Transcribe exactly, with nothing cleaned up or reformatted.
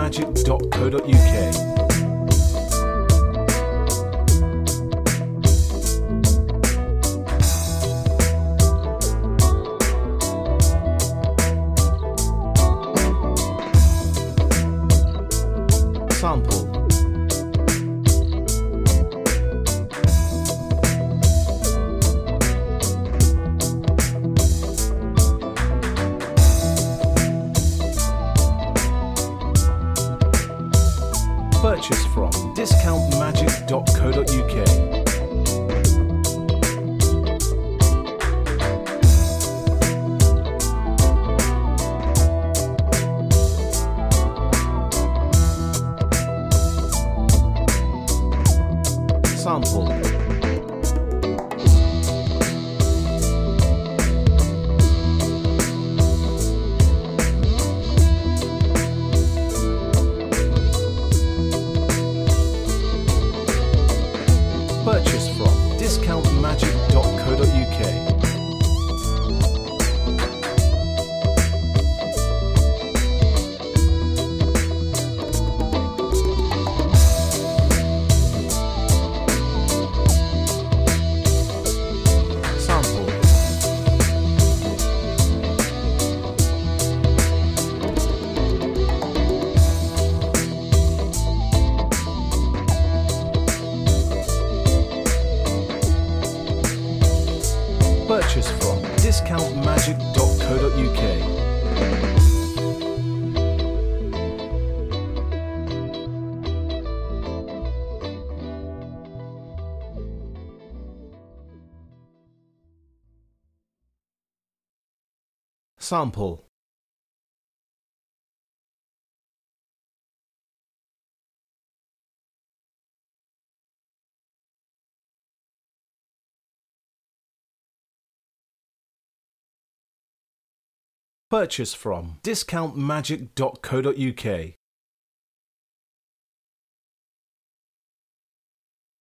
magic dot co dot U K. Sample. Purchase from discount magic dot co dot U K. Sample. Purchase from discount magic dot co dot U K. Purchase from discount magic dot co dot U K. Sample. Purchase from discount magic dot co dot U K.